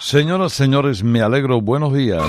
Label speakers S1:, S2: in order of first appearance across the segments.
S1: Señoras, señores, me alegro. Buenos días.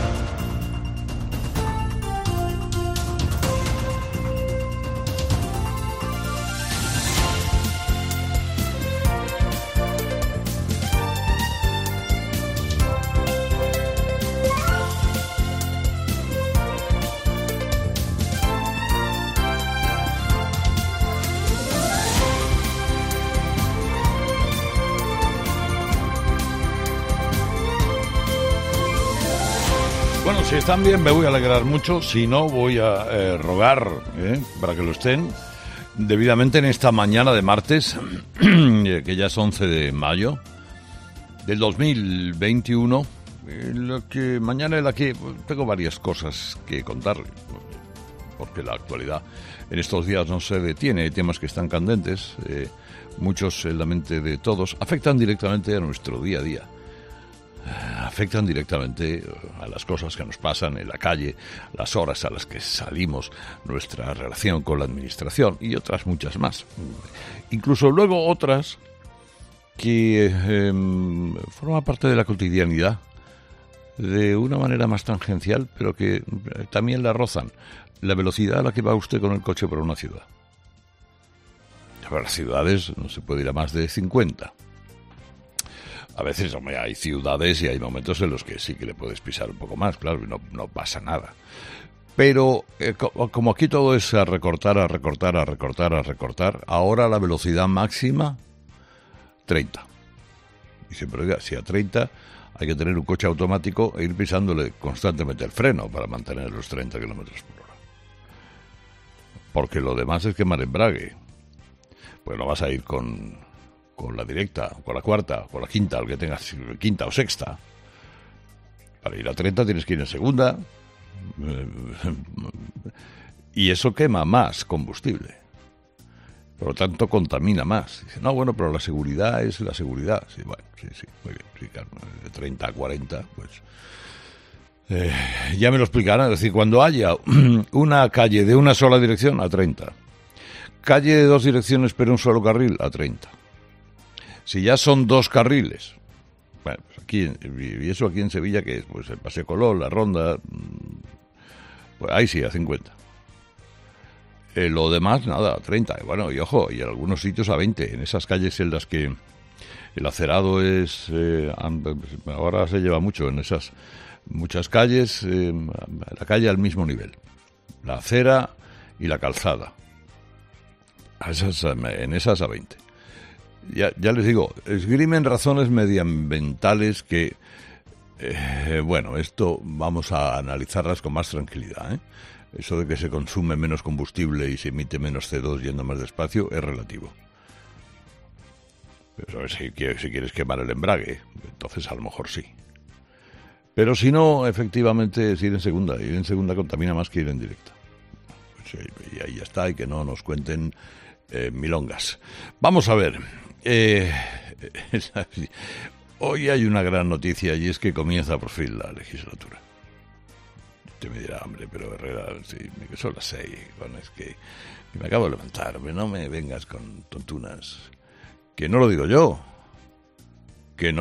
S1: Bueno, si están bien me voy a alegrar mucho, si no voy a rogar para que lo estén debidamente en esta mañana de martes, que ya es 11 de mayo del 2021, mañana en la que tengo varias cosas que contarle, porque la actualidad en estos días no se detiene, hay temas que están candentes, muchos en la mente de todos, afectan directamente a nuestro día a día. Afectan directamente a las cosas que nos pasan en la calle, las horas a las que salimos, nuestra relación con la administración y otras muchas más. Incluso luego otras que forman parte de la cotidianidad de una manera más tangencial, pero que también la rozan. La velocidad a la que va usted con el coche por una ciudad. Para las ciudades no se puede ir a más de 50. A veces, hombre, hay ciudades y hay momentos en los que sí que le puedes pisar un poco más, claro, y no pasa nada. Pero como aquí todo es a recortar, ahora la velocidad máxima, 30. Y siempre diga, si a 30 hay que tener un coche automático e ir pisándole constantemente el freno para mantener los 30 kilómetros por hora. Porque lo demás es quemar embrague. Pues no vas a ir con la directa, con la cuarta, con la quinta, el que tengas quinta o sexta. Para ir a 30 tienes que ir en segunda. Y eso quema más combustible. Por lo tanto, contamina más. Dice, no, bueno, pero la seguridad es la seguridad. Sí, bueno, sí, muy bien. Sí, claro, de 30 a 40, pues ya me lo explicarán. Es decir, cuando haya una calle de una sola dirección, a 30. Calle de dos direcciones pero un solo carril, a 30. Si ya son dos carriles, bueno, pues aquí, y eso aquí en Sevilla, que es pues el Paseo Colón, la Ronda, pues ahí sí, a 50. Lo demás, nada, a 30. Bueno, y ojo, y en algunos sitios a 20. En esas calles en las que el acerado es... ahora se lleva mucho en esas muchas calles, la calle al mismo nivel. La acera y la calzada. En esas a 20. Ya les digo, esgrimen razones medioambientales que, bueno, esto vamos a analizarlas con más tranquilidad, Eso de que se consume menos combustible y se emite menos CO2 yendo más despacio es relativo. Pero si quieres quemar el embrague, entonces a lo mejor sí. Pero si no, efectivamente es ir en segunda. Ir en segunda contamina más que ir en directa. Pues, y ahí ya está, y que no nos cuenten milongas. Vamos a ver. Hoy hay una gran noticia y es que comienza por fin la legislatura. Usted me dirá, hombre, pero Herrera, sí, que son las 6, bueno, es que me acabo de levantar, hombre, no me vengas con tontunas. Que no lo digo yo, que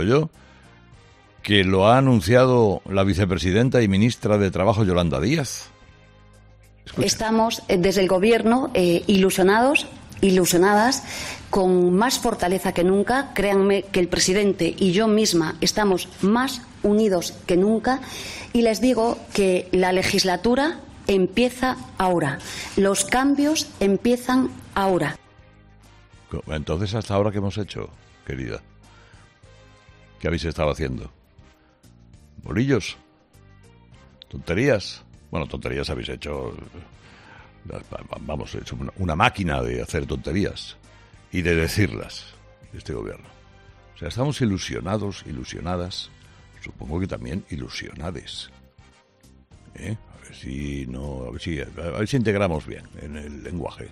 S1: lo ha anunciado la vicepresidenta y ministra de Trabajo, Yolanda Díaz. Escucha.
S2: Estamos desde el Gobierno ilusionadas, con más fortaleza que nunca. Créanme que el presidente y yo misma estamos más unidos que nunca. Y les digo que la legislatura empieza ahora. Los cambios empiezan ahora.
S1: Entonces, ¿hasta ahora qué hemos hecho, querida? ¿Qué habéis estado haciendo? ¿Bolillos? ¿Tonterías? Bueno, tonterías habéis hecho... Vamos, es una máquina de hacer tonterías y de decirlas, este gobierno. O sea, estamos ilusionadas, supongo que también ilusionades. A ver si integramos bien en el lenguaje.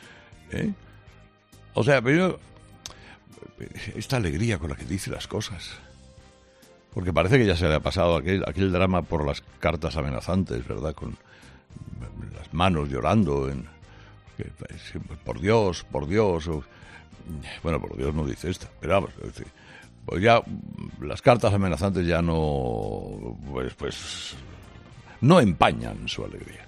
S1: O sea, pero esta alegría con la que dice las cosas. Porque parece que ya se le ha pasado aquel drama por las cartas amenazantes, ¿verdad? Con las manos llorando, por Dios, bueno, por Dios no dice esta, pero vamos, pues ya las cartas amenazantes ya no, pues no empañan su alegría.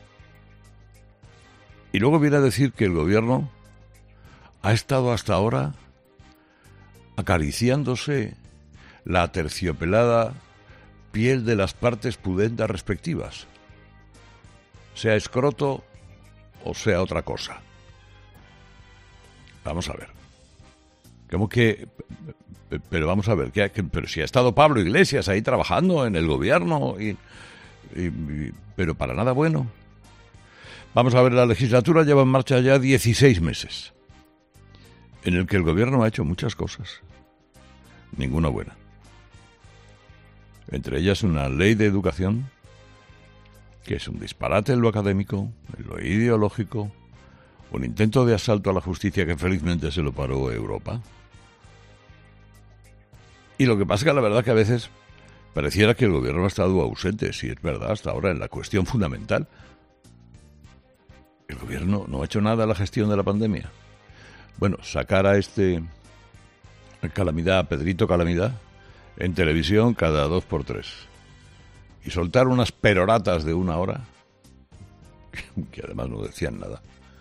S1: Y luego viene a decir que el gobierno ha estado hasta ahora acariciándose la aterciopelada piel de las partes pudendas respectivas, sea escroto o sea otra cosa. Vamos a ver. ¿Cómo que? Pero vamos a ver, pero si ha estado Pablo Iglesias ahí trabajando en el gobierno, pero para nada bueno. Vamos a ver, la legislatura lleva en marcha ya 16 meses, en el que el gobierno ha hecho muchas cosas, ninguna buena. Entre ellas una ley de educación, que es un disparate en lo académico, en lo ideológico, un intento de asalto a la justicia que felizmente se lo paró Europa. Y lo que pasa es que la verdad que a veces pareciera que el gobierno ha estado ausente, si es verdad, hasta ahora en la cuestión fundamental. El gobierno no ha hecho nada en la gestión de la pandemia. Bueno, sacar a Calamidad, Pedrito Calamidad, en televisión cada 2x3 y soltar unas peroratas de 1 hora, que además no decían nada.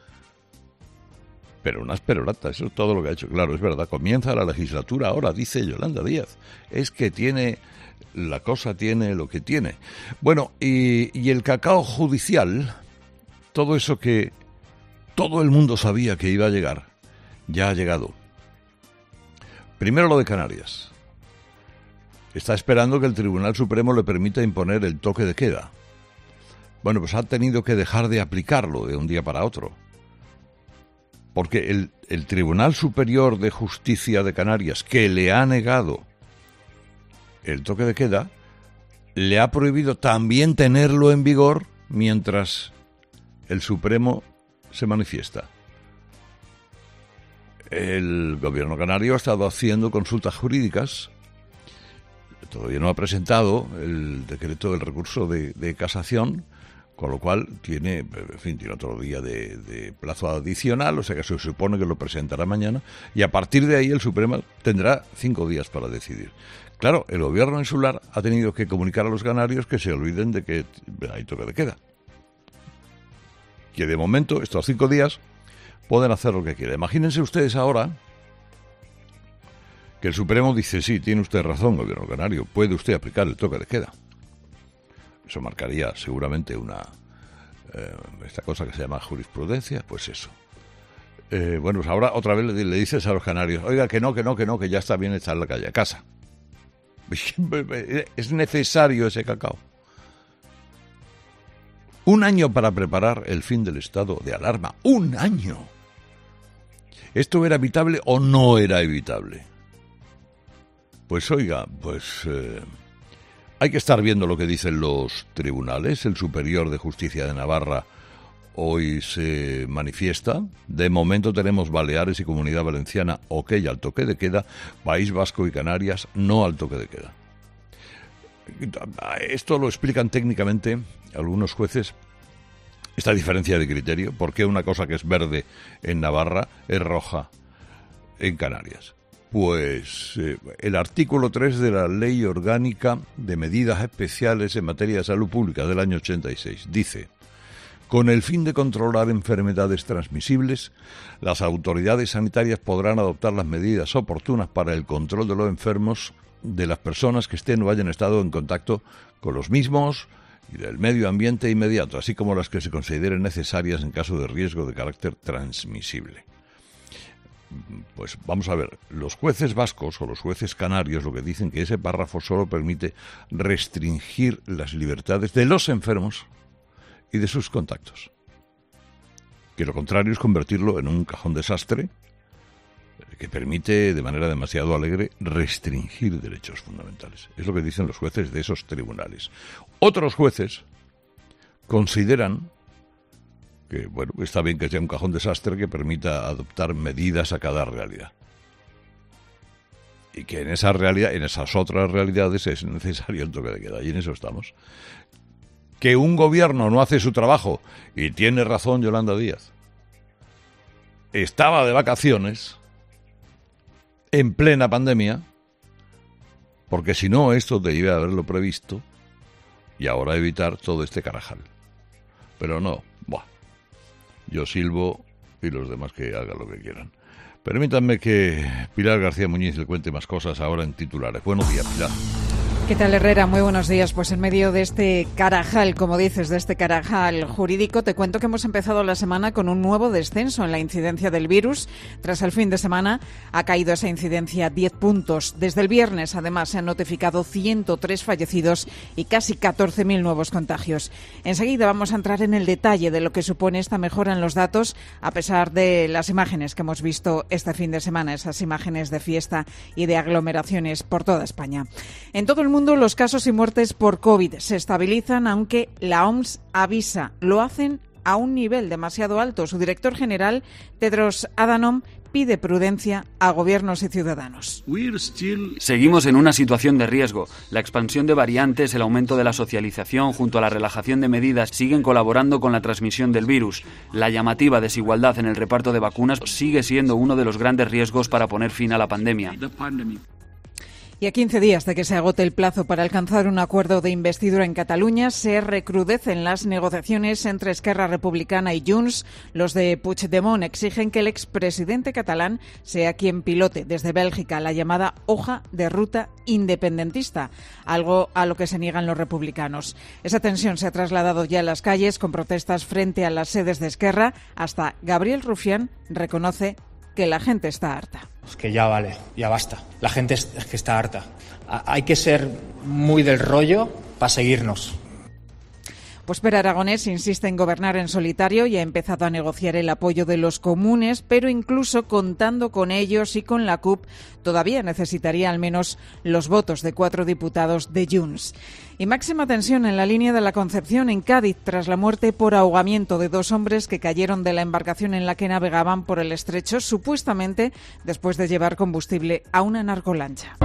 S1: Pero unas peroratas, eso es todo lo que ha hecho. Claro, es verdad, comienza la legislatura ahora, dice Yolanda Díaz. Es que la cosa tiene lo que tiene. Bueno, y el cacao judicial, todo eso que todo el mundo sabía que iba a llegar, ya ha llegado. Primero lo de Canarias. Está esperando que el Tribunal Supremo le permita imponer el toque de queda. Bueno, pues ha tenido que dejar de aplicarlo de un día para otro. Porque el Tribunal Superior de Justicia de Canarias, que le ha negado el toque de queda, le ha prohibido también tenerlo en vigor mientras el Supremo se manifiesta. El gobierno canario ha estado haciendo consultas jurídicas. Todavía no ha presentado el decreto del recurso de casación, con lo cual tiene otro día de plazo adicional, o sea que se supone que lo presentará mañana, y a partir de ahí el Supremo tendrá 5 días para decidir. Claro, el gobierno insular ha tenido que comunicar a los canarios que se olviden de que hay toque de queda. Que de momento, estos 5 días, pueden hacer lo que quieran. Imagínense ustedes ahora que el Supremo dice, sí, tiene usted razón, gobierno canario, puede usted aplicar el toque de queda. Eso marcaría seguramente esta cosa que se llama jurisprudencia, pues eso. Bueno, pues ahora otra vez le dices a los canarios, oiga, que no, que ya está bien estar en la calle, a casa. Es necesario ese cacao. 1 año para preparar el fin del estado de alarma. 1 año. ¿Esto era evitable o no era evitable? Pues oiga, hay que estar viendo lo que dicen los tribunales. El Superior de Justicia de Navarra hoy se manifiesta. De momento tenemos Baleares y Comunidad Valenciana ok al toque de queda. País Vasco y Canarias no al toque de queda. Esto lo explican técnicamente algunos jueces, esta diferencia de criterio. ¿Por qué una cosa que es verde en Navarra es roja en Canarias? Pues el artículo 3 de la Ley Orgánica de Medidas Especiales en Materia de Salud Pública del año 86 dice: con el fin de controlar enfermedades transmisibles, las autoridades sanitarias podrán adoptar las medidas oportunas para el control de los enfermos, de las personas que estén o hayan estado en contacto con los mismos y del medio ambiente inmediato, así como las que se consideren necesarias en caso de riesgo de carácter transmisible. Pues vamos a ver, los jueces vascos o los jueces canarios lo que dicen que ese párrafo solo permite restringir las libertades de los enfermos y de sus contactos. Que lo contrario es convertirlo en un cajón desastre que permite de manera demasiado alegre restringir derechos fundamentales. Es lo que dicen los jueces de esos tribunales. Otros jueces consideran que, bueno, está bien que sea un cajón desastre que permita adoptar medidas a cada realidad. Y que en esa realidad, en esas otras realidades es necesario el toque de queda, y en eso estamos. Que un gobierno no hace su trabajo, y tiene razón Yolanda Díaz. Estaba de vacaciones, en plena pandemia, Porque si no, esto debía haberlo previsto y ahora evitar todo este carajal. Pero no, yo silbo y los demás que hagan lo que quieran. Permítanme que Pilar García Muñiz le cuente más cosas ahora en titulares. Buenos días, Pilar.
S3: ¿Qué tal, Herrera? Muy buenos días. Pues en medio de este carajal, como dices, de este carajal jurídico, te cuento que hemos empezado la semana con un nuevo descenso en la incidencia del virus. Tras el fin de semana ha caído esa incidencia 10 puntos. Desde el viernes, además, se han notificado 103 fallecidos y casi 14.000 nuevos contagios. Enseguida vamos a entrar en el detalle de lo que supone esta mejora en los datos, a pesar de las imágenes que hemos visto este fin de semana, esas imágenes de fiesta y de aglomeraciones por toda España. En todo el mundo, los casos y muertes por COVID se estabilizan, aunque la OMS avisa, lo hacen a un nivel demasiado alto. Su director general, Tedros Adhanom, pide prudencia a gobiernos y ciudadanos.
S4: Seguimos en una situación de riesgo. La expansión de variantes, el aumento de la socialización junto a la relajación de medidas siguen colaborando con la transmisión del virus. La llamativa desigualdad en el reparto de vacunas sigue siendo uno de los grandes riesgos para poner fin a la pandemia.
S3: Y a 15 días de que se agote el plazo para alcanzar un acuerdo de investidura en Cataluña, se recrudecen las negociaciones entre Esquerra Republicana y Junts. Los de Puigdemont exigen que el expresidente catalán sea quien pilote desde Bélgica la llamada hoja de ruta independentista, algo a lo que se niegan los republicanos. Esa tensión se ha trasladado ya a las calles con protestas frente a las sedes de Esquerra. Hasta Gabriel Rufián reconoce que la gente está harta.
S5: Es que ya vale, ya basta. La gente es que está harta. Hay que ser muy del rollo para seguirnos.
S3: Pues Pere Aragonés insiste en gobernar en solitario y ha empezado a negociar el apoyo de los comunes, pero incluso contando con ellos y con la CUP, todavía necesitaría al menos los votos de 4 diputados de Junts. Y máxima tensión en la línea de la Concepción, en Cádiz, tras la muerte por ahogamiento de 2 hombres que cayeron de la embarcación en la que navegaban por el estrecho, supuestamente después de llevar combustible a una narcolancha.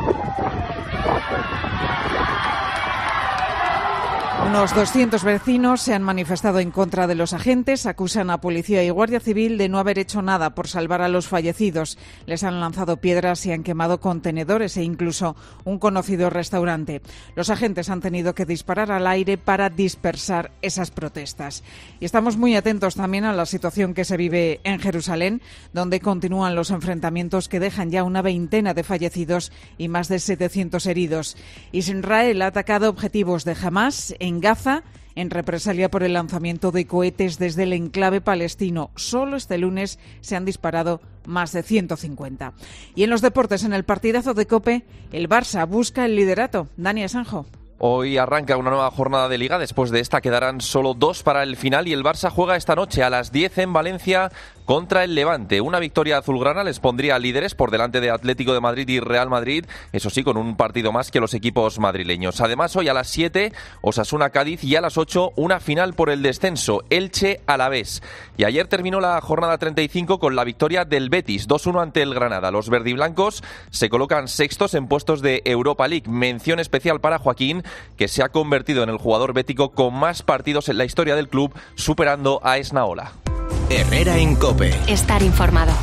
S3: Unos 200 vecinos se han manifestado en contra de los agentes, acusan a Policía y Guardia Civil de no haber hecho nada por salvar a los fallecidos. Les han lanzado piedras y han quemado contenedores e incluso un conocido restaurante. Los agentes han tenido que disparar al aire para dispersar esas protestas. Y estamos muy atentos también a la situación que se vive en Jerusalén, donde continúan los enfrentamientos que dejan ya una veintena de fallecidos y más de 700 heridos. Israel ha atacado objetivos de Hamás en Gaza, en represalia por el lanzamiento de cohetes desde el enclave palestino. Solo este lunes se han disparado más de 150. Y en los deportes, en el partidazo de COPE, el Barça busca el liderato. Dani Sanjo.
S6: Hoy arranca una nueva jornada de Liga. Después de esta quedarán solo 2 para el final y el Barça juega esta noche a las 10 en Valencia contra el Levante. Una victoria azulgrana les pondría líderes por delante de Atlético de Madrid y Real Madrid, eso sí, con un partido más que los equipos madrileños. Además, hoy a las 7, Osasuna-Cádiz y a las 8, una final por el descenso, Elche-Alavés. Y ayer terminó la jornada 35 con la victoria del Betis, 2-1 ante el Granada. Los verdiblancos se colocan sextos en puestos de Europa League. Mención especial para Joaquín, que se ha convertido en el jugador bético con más partidos en la historia del club, superando a Esnaola.
S7: Herrera en COPE.
S8: Estar informado.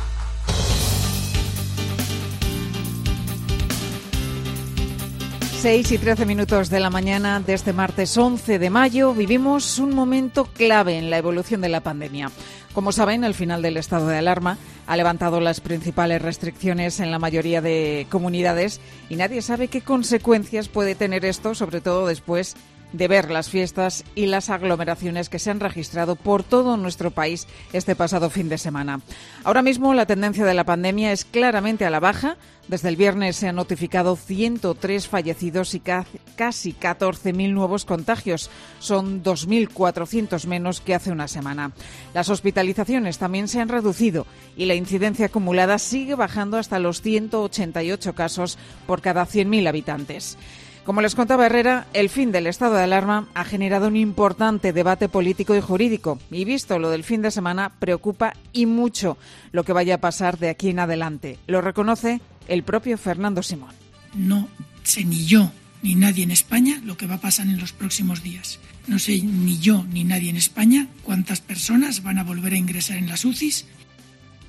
S3: Seis y 13 minutos de la mañana de este martes 11 de mayo vivimos un momento clave en la evolución de la pandemia. Como saben, el final del estado de alarma ha levantado las principales restricciones en la mayoría de comunidades y nadie sabe qué consecuencias puede tener esto, sobre todo después de ver las fiestas y las aglomeraciones que se han registrado por todo nuestro país este pasado fin de semana. Ahora mismo la tendencia de la pandemia es claramente a la baja. Desde el viernes se han notificado 103 fallecidos y casi 14.000 nuevos contagios. Son 2.400 menos que hace una semana. Las hospitalizaciones también se han reducido y la incidencia acumulada sigue bajando hasta los 188 casos por cada 100.000 habitantes. Como les contaba Herrera, el fin del estado de alarma ha generado un importante debate político y jurídico. Y visto lo del fin de semana, preocupa y mucho lo que vaya a pasar de aquí en adelante. Lo reconoce el propio Fernando Simón.
S9: No sé ni yo ni nadie en España lo que va a pasar en los próximos días. No sé ni yo ni nadie en España cuántas personas van a volver a ingresar en las UCIs.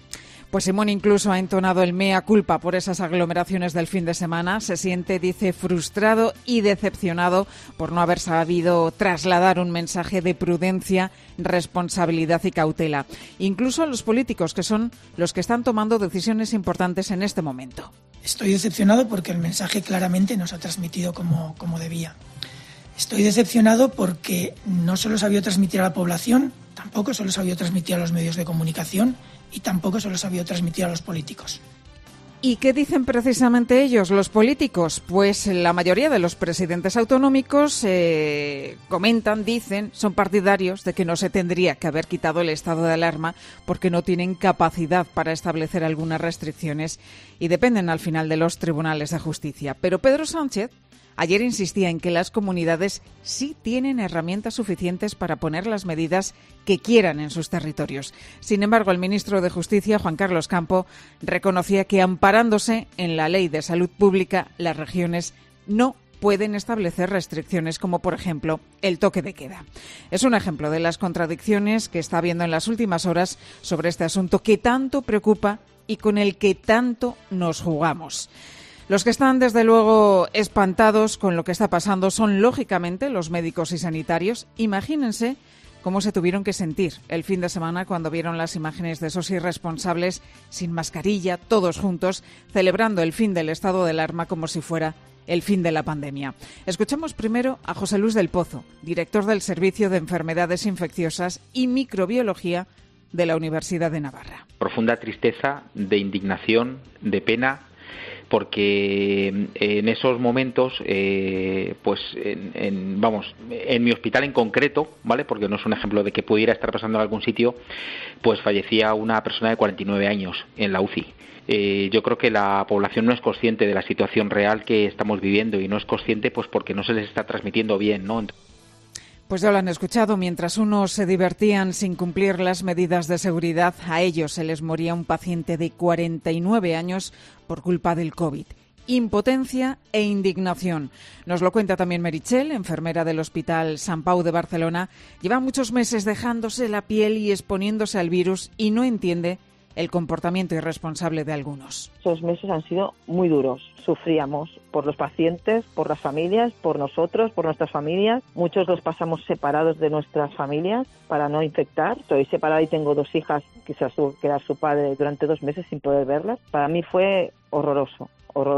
S3: Pues Simón incluso ha entonado el mea culpa por esas aglomeraciones del fin de semana. Se siente, dice, frustrado y decepcionado por no haber sabido trasladar un mensaje de prudencia, responsabilidad y cautela. Incluso a los políticos, que son los que están tomando decisiones importantes en este momento.
S9: Estoy decepcionado porque el mensaje claramente no se ha transmitido como debía. Estoy decepcionado porque no se lo sabía transmitir a la población, tampoco se lo sabía transmitir a los medios de comunicación y tampoco se lo sabía transmitir a los políticos.
S3: ¿Y qué dicen precisamente ellos, los políticos? Pues la mayoría de los presidentes autonómicos comentan, dicen, son partidarios de que no se tendría que haber quitado el estado de alarma porque no tienen capacidad para establecer algunas restricciones y dependen al final de los tribunales de justicia. Pero Pedro Sánchez ayer insistía en que las comunidades sí tienen herramientas suficientes para poner las medidas que quieran en sus territorios. Sin embargo, el ministro de Justicia, Juan Carlos Campo, reconocía que, amparándose en la Ley de Salud Pública, las regiones no pueden establecer restricciones como, por ejemplo, el toque de queda. Es un ejemplo de las contradicciones que está habiendo en las últimas horas sobre este asunto que tanto preocupa y con el que tanto nos jugamos. Los que están, desde luego, espantados con lo que está pasando son, lógicamente, los médicos y sanitarios. Imagínense cómo se tuvieron que sentir el fin de semana cuando vieron las imágenes de esos irresponsables sin mascarilla, todos juntos, celebrando el fin del estado de alarma como si fuera el fin de la pandemia. Escuchamos primero a José Luis del Pozo, director del Servicio de Enfermedades Infecciosas y Microbiología de la Universidad de Navarra.
S8: Profunda tristeza, de indignación, de pena, porque en esos momentos, pues en mi hospital en concreto, ¿vale? Porque no es un ejemplo de que pudiera estar pasando en algún sitio, pues fallecía una persona de 49 años en la UCI. Yo creo que la población no es consciente de la situación real que estamos viviendo y no es consciente pues porque no se les está transmitiendo bien, ¿no?
S3: Pues ya lo han escuchado, mientras unos se divertían sin cumplir las medidas de seguridad, a ellos se les moría un paciente de 49 años por culpa del COVID. Impotencia e indignación. Nos lo cuenta también Meritxell, enfermera del Hospital Sant Pau de Barcelona. Lleva muchos meses dejándose la piel y exponiéndose al virus y no entiende el comportamiento irresponsable de algunos.
S10: Esos meses han sido muy duros. Sufríamos por los pacientes, por las familias, por nosotros, por nuestras familias. Muchos los pasamos separados de nuestras familias para no infectar. Estoy separada y tengo 2 hijas que se tuvo que quedar su padre durante 2 meses sin poder verlas. Para mí fue horroroso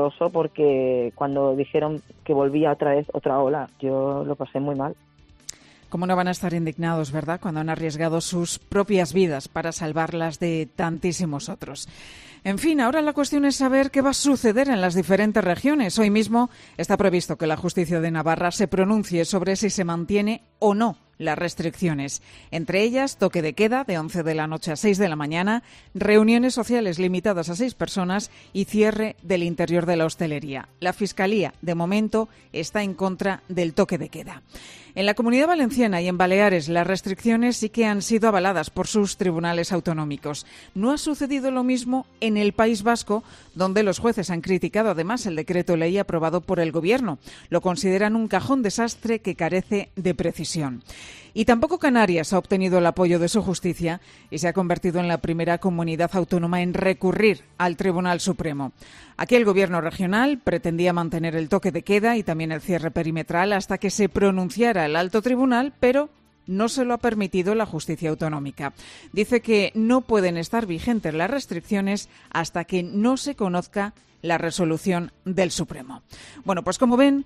S10: porque cuando dijeron que volvía otra vez otra ola, yo lo pasé muy mal.
S3: ¿Cómo no van a estar indignados, verdad?, cuando han arriesgado sus propias vidas para salvarlas de tantísimos otros. En fin, ahora la cuestión es saber qué va a suceder en las diferentes regiones. Hoy mismo está previsto que la Justicia de Navarra se pronuncie sobre si se mantiene o no las restricciones. Entre ellas, toque de queda de 11 de la noche a 6 de la mañana, reuniones sociales limitadas a 6 personas y cierre del interior de la hostelería. La Fiscalía, de momento, está en contra del toque de queda. En la Comunidad Valenciana y en Baleares las restricciones sí que han sido avaladas por sus tribunales autonómicos. No ha sucedido lo mismo en el País Vasco, donde los jueces han criticado además el decreto ley aprobado por el Gobierno. Lo consideran un cajón desastre que carece de precisión. Y tampoco Canarias ha obtenido el apoyo de su justicia y se ha convertido en la primera comunidad autónoma en recurrir al Tribunal Supremo. Aquí el Gobierno regional pretendía mantener el toque de queda y también el cierre perimetral hasta que se pronunciara el alto tribunal, pero no se lo ha permitido la justicia autonómica. Dice que no pueden estar vigentes las restricciones hasta que no se conozca la resolución del Supremo. Bueno, pues como ven,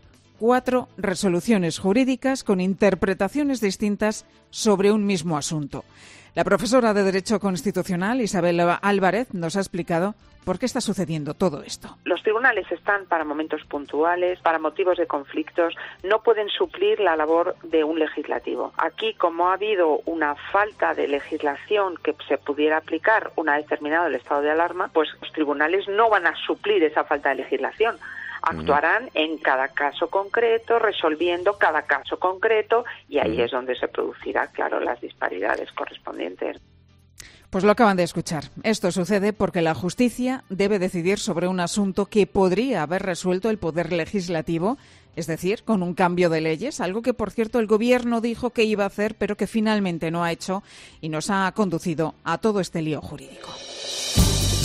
S3: 4 resoluciones jurídicas con interpretaciones distintas sobre un mismo asunto. La profesora de Derecho Constitucional, Isabel Álvarez, nos ha explicado por qué está sucediendo todo esto.
S11: Los tribunales están para momentos puntuales, para motivos de conflictos, no pueden suplir la labor de un legislativo. Aquí, como ha habido una falta de legislación que se pudiera aplicar una vez terminado el estado de alarma, pues los tribunales no van a suplir esa falta de legislación. Actuarán en cada caso concreto, resolviendo cada caso concreto, y ahí es donde se producirá, claro, las disparidades correspondientes.
S3: Pues lo acaban de escuchar. Esto sucede porque la justicia debe decidir sobre un asunto que podría haber resuelto el Poder Legislativo, es decir, con un cambio de leyes, algo que, por cierto, el Gobierno dijo que iba a hacer, pero que finalmente no ha hecho y nos ha conducido a todo este lío jurídico.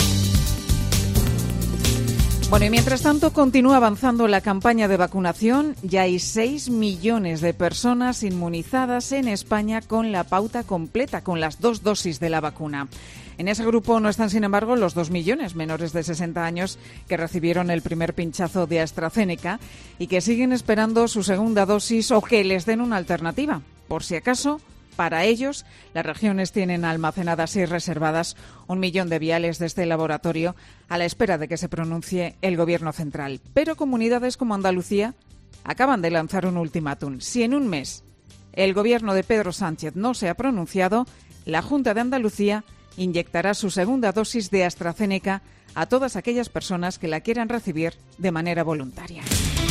S3: Bueno, y mientras tanto continúa avanzando la campaña de vacunación. Ya hay 6 millones de personas inmunizadas en España con la pauta completa, con las 2 dosis de la vacuna. En ese grupo no están, sin embargo, los 2 millones menores de 60 años que recibieron el primer pinchazo de AstraZeneca y que siguen esperando su segunda dosis o que les den una alternativa. Por si acaso, para ellos, las regiones tienen almacenadas y reservadas 1 millón de viales de este laboratorio a la espera de que se pronuncie el Gobierno central. Pero comunidades como Andalucía acaban de lanzar un ultimátum. Si en un mes el Gobierno de Pedro Sánchez no se ha pronunciado, la Junta de Andalucía inyectará su segunda dosis de AstraZeneca a todas aquellas personas que la quieran recibir de manera voluntaria.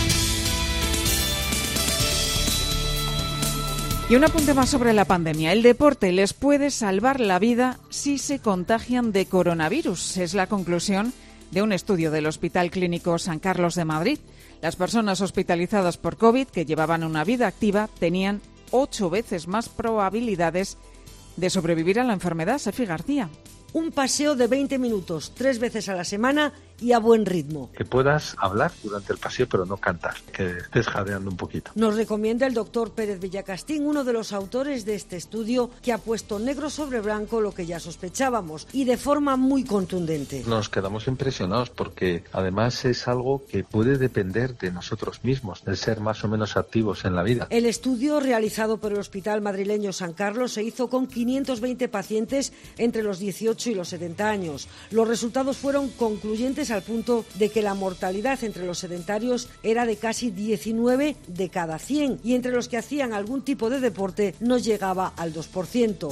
S3: Y un apunte más sobre la pandemia. El deporte les puede salvar la vida si se contagian de coronavirus. Es la conclusión de un estudio del Hospital Clínico San Carlos de Madrid. Las personas hospitalizadas por COVID que llevaban una vida activa tenían 8 veces más probabilidades de sobrevivir a la enfermedad. Sefi García.
S12: Un paseo de 20 minutos, 3 veces a la semana y a buen ritmo.
S13: Que puedas hablar durante el paseo, pero no cantar, que estés jadeando un poquito.
S12: Nos recomienda el doctor Pérez Villacastín, uno de los autores de este estudio, que ha puesto negro sobre blanco lo que ya sospechábamos y de forma muy contundente.
S13: Nos quedamos impresionados porque además es algo que puede depender de nosotros mismos, de ser más o menos activos en la vida.
S12: El estudio realizado por el Hospital Madrileño San Carlos se hizo con 520 pacientes entre los 18 y los 70 años. Los resultados fueron concluyentes al punto de que la mortalidad entre los sedentarios era de casi 19 de cada 100 y entre los que hacían algún tipo de deporte no llegaba al 2%.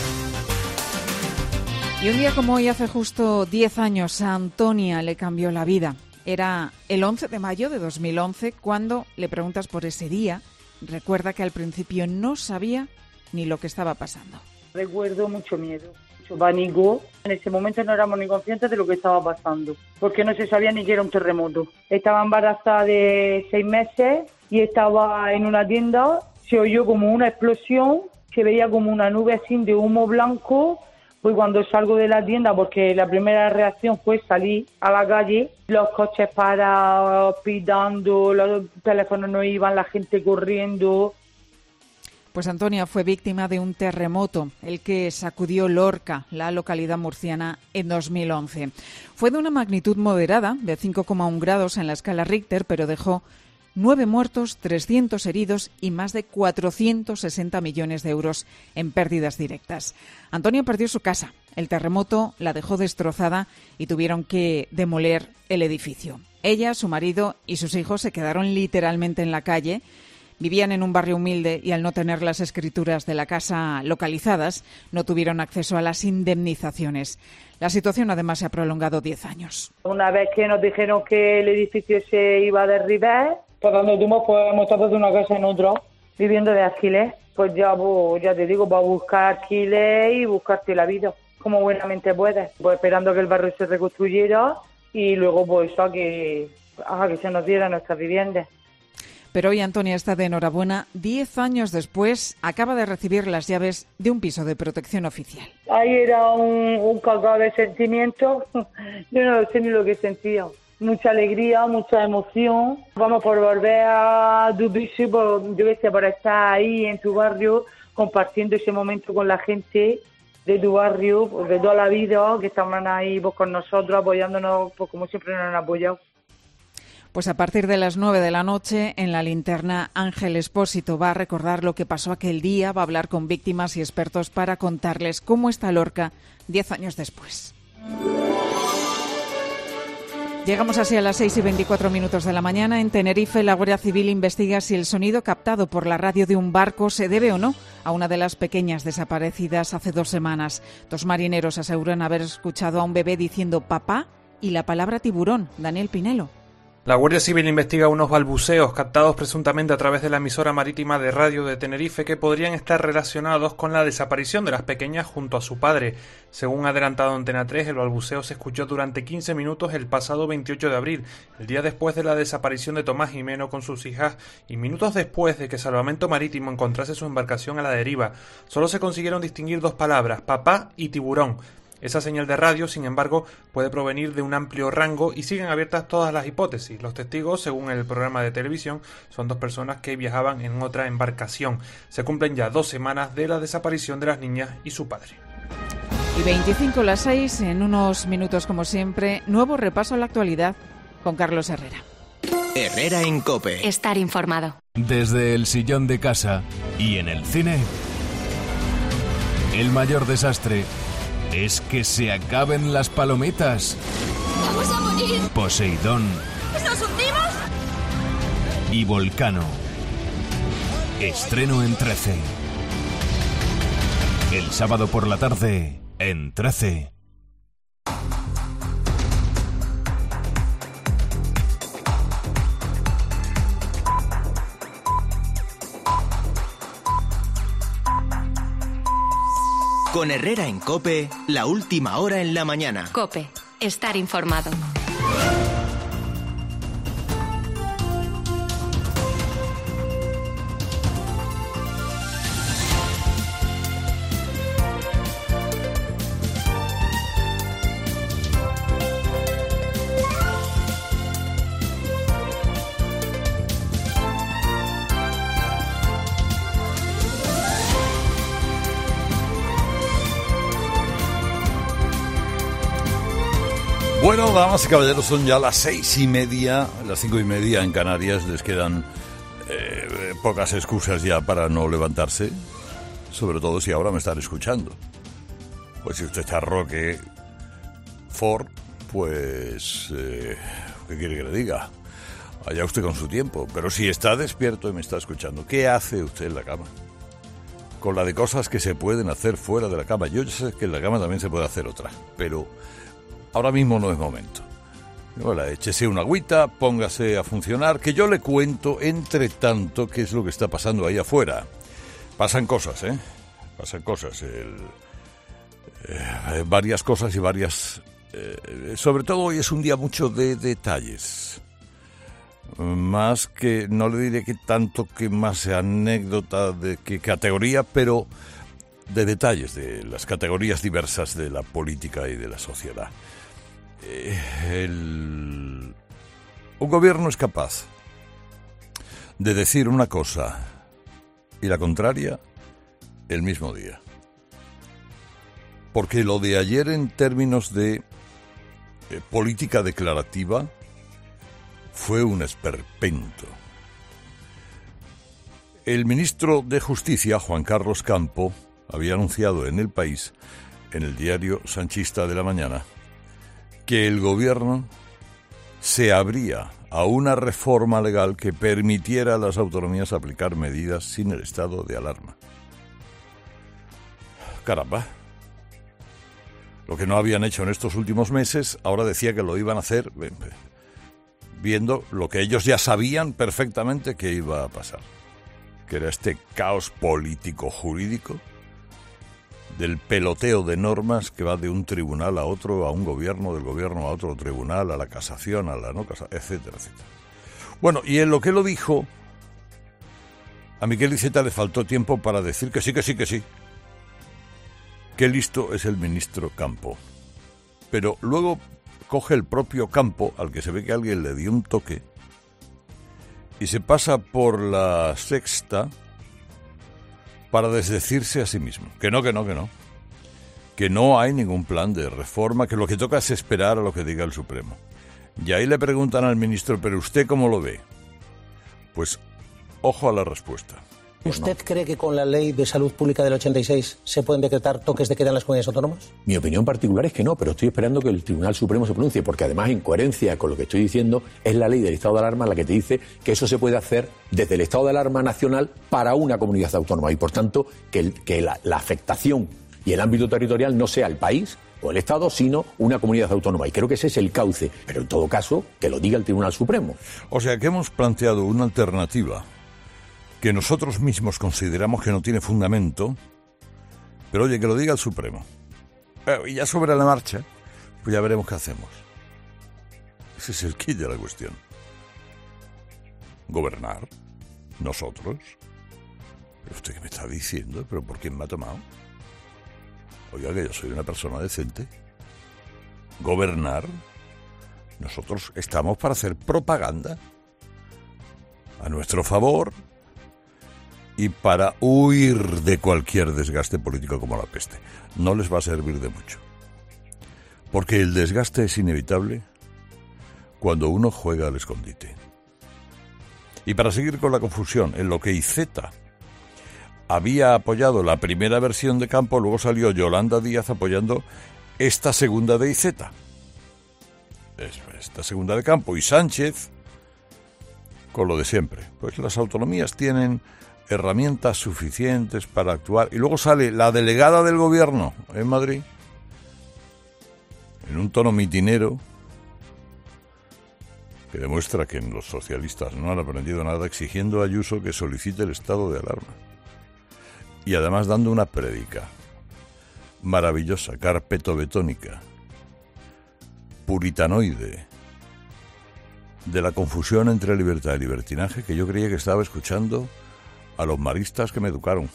S3: Y un día como hoy, hace justo 10 años, a Antonia le cambió la vida. Era el 11 de mayo de 2011 cuando le preguntas por ese día. Recuerda que al principio no sabía ni lo que estaba pasando.
S14: Recuerdo mucho miedo, mucho pánico. En ese momento no éramos ni conscientes de lo que estaba pasando, porque no se sabía ni que era un terremoto. Estaba embarazada de 6 meses y estaba en una tienda. Se oyó como una explosión, se veía como una nube así de humo blanco. Pues cuando salgo de la tienda, porque la primera reacción fue salir a la calle, los coches parados, pitando, los teléfonos no iban, la gente corriendo.
S3: Pues Antonia fue víctima de un terremoto, el que sacudió Lorca, la localidad murciana, en 2011. Fue de una magnitud moderada, de 5,1 grados en la escala Richter, pero dejó 9 muertos, 300 heridos y más de 460 millones de euros en pérdidas directas. Antonia perdió su casa. El terremoto la dejó destrozada y tuvieron que demoler el edificio. Ella, su marido y sus hijos se quedaron literalmente en la calle. Vivían en un barrio humilde y al no tener las escrituras de la casa localizadas, no tuvieron acceso a las indemnizaciones. La situación además se ha prolongado 10 años.
S14: Una vez que nos dijeron que el edificio se iba a derribar, pues donde tuvimos, pues hemos estado de una casa en otra, viviendo de alquiler. Pues ya te digo, para buscar alquiler y buscarte la vida, como buenamente puedes. Pues esperando que el barrio se reconstruyera y luego pues a que se nos diera nuestras viviendas.
S3: Pero hoy Antonia está de enhorabuena. 10 años después, acaba de recibir las llaves de un piso de protección oficial.
S14: Ahí era un cacao de sentimientos. Yo no sé ni lo que sentía. Mucha alegría, mucha emoción. Vamos por volver a tu piso, por estar ahí en tu barrio, compartiendo ese momento con la gente de tu barrio, de toda la vida, que estaban ahí con nosotros, apoyándonos, como siempre nos han apoyado.
S3: Pues a partir de las 9 de la noche, en la linterna, Ángel Expósito va a recordar lo que pasó aquel día, va a hablar con víctimas y expertos para contarles cómo está Lorca 10 años después. Llegamos así a las 6:24 de la mañana. En Tenerife, la Guardia Civil investiga si el sonido captado por la radio de un barco se debe o no a una de las pequeñas desaparecidas hace 2 semanas. 2 marineros aseguran haber escuchado a un bebé diciendo papá y la palabra tiburón. Daniel Pinelo.
S15: La Guardia Civil investiga unos balbuceos captados presuntamente a través de la emisora marítima de radio de Tenerife que podrían estar relacionados con la desaparición de las pequeñas junto a su padre. Según ha adelantado Antena 3, el balbuceo se escuchó durante 15 minutos el pasado 28 de abril, el día después de la desaparición de Tomás Jimeno con sus hijas y minutos después de que Salvamento Marítimo encontrase su embarcación a la deriva. Solo se consiguieron distinguir 2 palabras, papá y tiburón. Esa señal de radio, sin embargo, puede provenir de un amplio rango y siguen abiertas todas las hipótesis. Los testigos, según el programa de televisión, son 2 personas que viajaban en otra embarcación. Se cumplen ya 2 semanas de la desaparición de las niñas y su padre.
S3: Y 25 las 6, en unos minutos como siempre, nuevo repaso a la actualidad con Carlos Herrera.
S7: Herrera en COPE.
S16: Estar informado.
S17: Desde el sillón de casa y en el cine, el mayor desastre es que se acaben las palomitas.
S16: ¡Vamos a morir!
S17: Poseidón
S16: ¿Nos hundimos?
S17: y Volcano. Estreno en 13. El sábado por la tarde en 13.
S7: Con Herrera en COPE, la última hora en la mañana.
S16: COPE. Estar informado.
S1: Bueno, damas y caballeros, son ya las 6:30, las 5:30 en Canarias. Les quedan pocas excusas ya para no levantarse, sobre todo si ahora me están escuchando. Pues si usted está Roque Ford, pues ¿qué quiere que le diga? Allá usted con su tiempo. Pero si está despierto y me está escuchando, ¿qué hace usted en la cama? Con la de cosas que se pueden hacer fuera de la cama. Yo sé que en la cama también se puede hacer otra, pero ahora mismo no es momento. Hola, échese una agüita, póngase a funcionar, que yo le cuento, entre tanto, qué es lo que está pasando ahí afuera. Pasan cosas, Pasan cosas. Varias cosas y varias... sobre todo hoy es un día mucho de detalles. Más que, no le diré que tanto que más anécdota de que categoría, pero de detalles de las categorías diversas de la política y de la sociedad. Un gobierno es capaz de decir una cosa y la contraria el mismo día. Porque lo de ayer en términos de política declarativa fue un esperpento. El ministro de Justicia, Juan Carlos Campo, había anunciado en El País, en el diario sanchista de la mañana, que el gobierno se abría a una reforma legal que permitiera a las autonomías aplicar medidas sin el estado de alarma. Caramba. Lo que no habían hecho en estos últimos meses, ahora decía que lo iban a hacer viendo lo que ellos ya sabían perfectamente que iba a pasar, que era este caos político-jurídico del peloteo de normas que va de un tribunal a otro, a un gobierno, del gobierno a otro tribunal, a la casación, a la no casación, etcétera, etcétera. Bueno, y en lo que lo dijo, a Miquel Iceta le faltó tiempo para decir que sí, que sí, que sí. Qué listo es el ministro Campo. Pero luego coge el propio Campo, al que se ve que alguien le dio un toque, y se pasa por la Sexta para desdecirse a sí mismo. Que no. Que no hay ningún plan de reforma, que lo que toca es esperar a lo que diga el Supremo. Y ahí le preguntan al ministro, ¿pero usted cómo lo ve? Pues, ojo a la respuesta.
S18: ¿Usted cree que con la Ley de Salud Pública del 86 se pueden decretar toques de queda en las comunidades autónomas?
S19: Mi opinión particular es que no, pero estoy esperando que el Tribunal Supremo se pronuncie, porque además, en coherencia con lo que estoy diciendo, es la ley del estado de alarma la que te dice que eso se puede hacer desde el estado de alarma nacional para una comunidad autónoma y, por tanto, que la afectación y el ámbito territorial no sea el país o el Estado, sino una comunidad autónoma. Y creo que ese es el cauce, pero en todo caso, que lo diga el Tribunal Supremo.
S1: O sea, que hemos planteado una alternativa que nosotros mismos consideramos que no tiene fundamento, pero oye, que lo diga el Supremo. Y ya sobre la marcha, pues ya veremos qué hacemos. Ese es el quid de la cuestión. Gobernar, nosotros. ¿Pero usted qué me está diciendo? ¿Pero por quién me ha tomado? Oiga, que yo soy una persona decente. Gobernar. Nosotros estamos para hacer propaganda a nuestro favor y para huir de cualquier desgaste político como la peste. No les va a servir de mucho. Porque el desgaste es inevitable cuando uno juega al escondite. Y para seguir con la confusión, en lo que Iceta había apoyado la primera versión de Campo, luego salió Yolanda Díaz apoyando esta segunda de Iceta. Esta segunda de Campo, y Sánchez con lo de siempre. Pues las autonomías tienen herramientas suficientes para actuar. Y luego sale la delegada del gobierno en Madrid, en un tono mitinero, que demuestra que los socialistas no han aprendido nada, exigiendo a Ayuso que solicite el estado de alarma. Y además dando una prédica maravillosa, carpetobetónica, puritanoide, de la confusión entre libertad y libertinaje, que yo creía que estaba escuchando a los maristas que me educaron.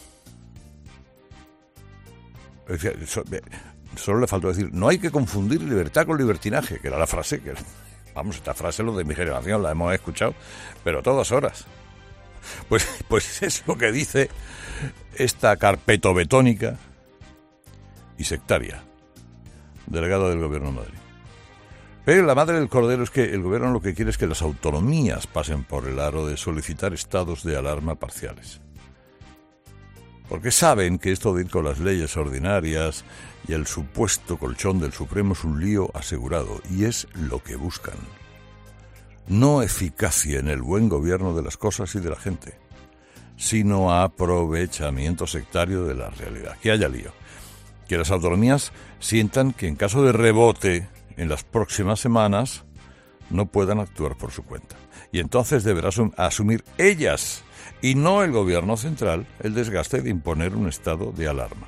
S1: Solo le faltó decir, no hay que confundir libertad con libertinaje, que era la frase que... Vamos, esta frase, los de mi generación, la hemos escuchado, pero a todas horas. Pues es lo que dice esta carpetobetónica y sectaria delegada del Gobierno de Madrid. Pero la madre del cordero es que el Gobierno lo que quiere es que las autonomías pasen por el aro de solicitar estados de alarma parciales. Porque saben que esto de ir con las leyes ordinarias y el supuesto colchón del Supremo es un lío asegurado, y es lo que buscan. No eficacia en el buen gobierno de las cosas y de la gente, sino aprovechamiento sectario de la realidad. Que haya lío. Que las autonomías sientan que en caso de rebote en las próximas semanas no puedan actuar por su cuenta. Y entonces deberán asumir ellas, y no el gobierno central, el desgaste de imponer un estado de alarma.